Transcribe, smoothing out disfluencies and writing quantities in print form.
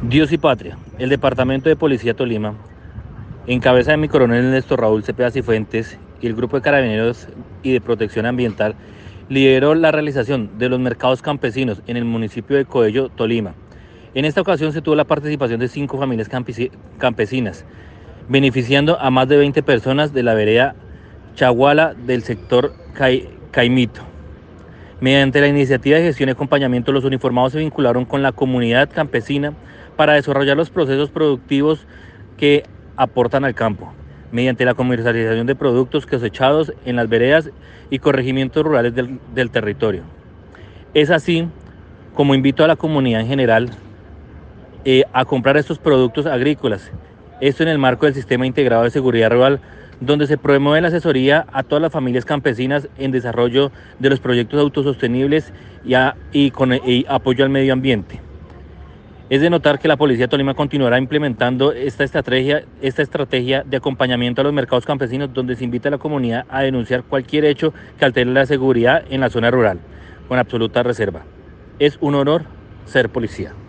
Dios y Patria, el Departamento de Policía Tolima, en cabeza de mi coronel Néstor Raúl Cepeda Cifuentes y el Grupo de Carabineros y de Protección Ambiental, lideró la realización de los mercados campesinos en el municipio de Coello, Tolima. En esta ocasión se tuvo la participación de 5 familias campesinas, beneficiando a más de 20 personas de la vereda Chaguala del sector Caimito. Mediante la iniciativa de gestión y acompañamiento, los uniformados se vincularon con la comunidad campesina para desarrollar los procesos productivos que aportan al campo, mediante la comercialización de productos cosechados en las veredas y corregimientos rurales del territorio. Es así como invito a la comunidad en general a comprar estos productos agrícolas. Esto en el marco del Sistema Integrado de Seguridad Rural, donde se promueve la asesoría a todas las familias campesinas en desarrollo de los proyectos autosostenibles y con apoyo al medio ambiente. Es de notar que la Policía de Tolima continuará implementando esta estrategia de acompañamiento a los mercados campesinos, donde se invita a la comunidad a denunciar cualquier hecho que altere la seguridad en la zona rural, con absoluta reserva. Es un honor ser policía.